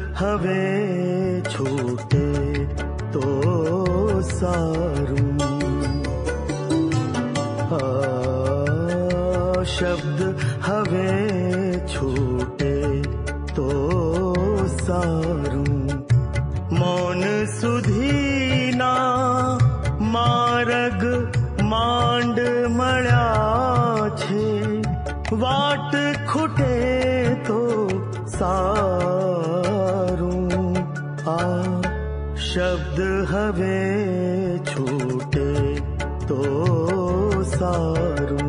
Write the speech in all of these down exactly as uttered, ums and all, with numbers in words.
हवे छूटे तो सारूं। आ शब्द हवे छूटे तो सारूं। मौन सुधीना मार्ग માંડ મળ્યા છે, વાટ ખૂટે તો સારું। આ શબ્દ હવે છૂટે તો સારું।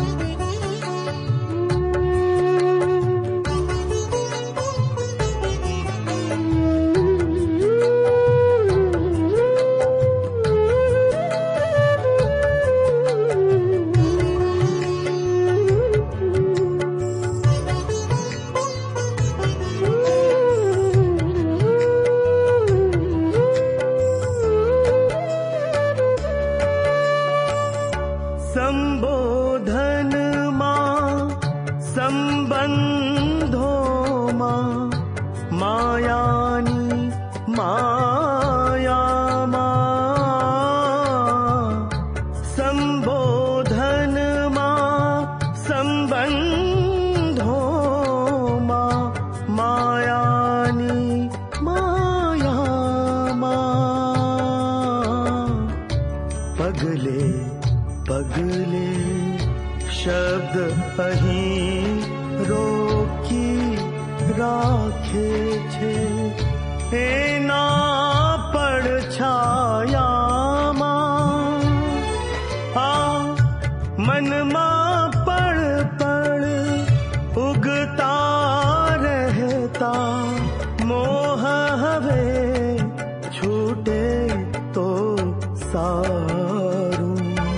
संबोधन मां संबंधो मां मायानी माया मां। संबोधन मां संबंधो मां मायानी माया मां। पगले पगले शब्द અહીં રોકી રાખે છે, એના પડછાયામાં આ મનમાં પળ પળ ઉગતા રહેતા મોહ હવે છૂટે તો સારું।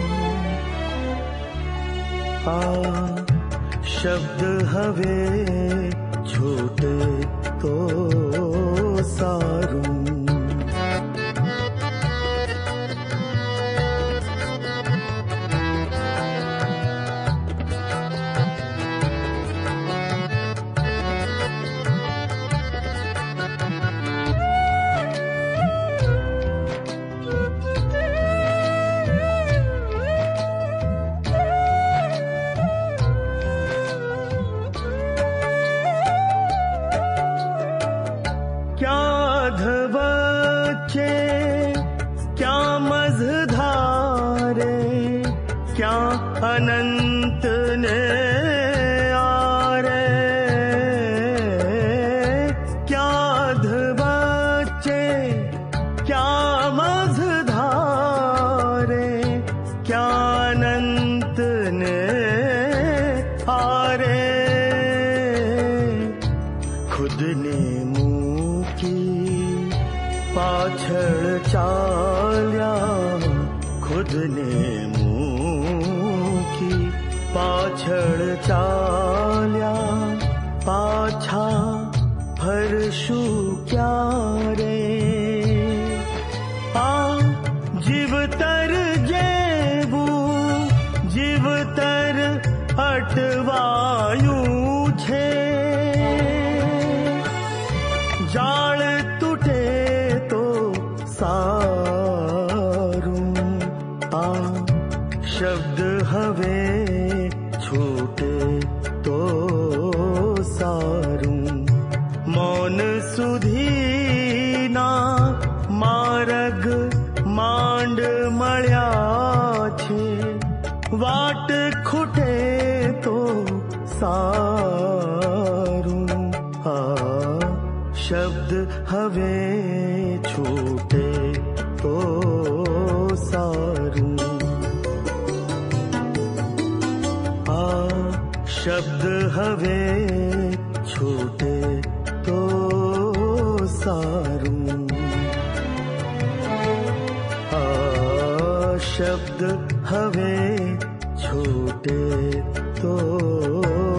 આ શબ્દ હવે છૂટે તો સારું। क्या अधवच्चे क्या मझधारे क्या अनंत ने आरे। क्या अधवच्चे क्या मझधारे क्या अनंत ने आरे। खुद ने પાછળ ચાલ્યા, ખુદને મૂકી પાછળ ચાલ્યા, પાછા ફરશું ક્યારે। આ જીવતર જેવું જીવતર અટવાયું છે, જાળ તૂટે સારું। આ શબ્દ હવે છૂટે તો સારું। મૌન સુધીના માર્ગ માંડ મળ્યા છે, વાટ ખૂટે તો સારું। આ શબ્દ હવે છૂટે તો સારું। આ શબ્દ હવે છૂટે તો સારું। આ શબ્દ હવે છૂટે તો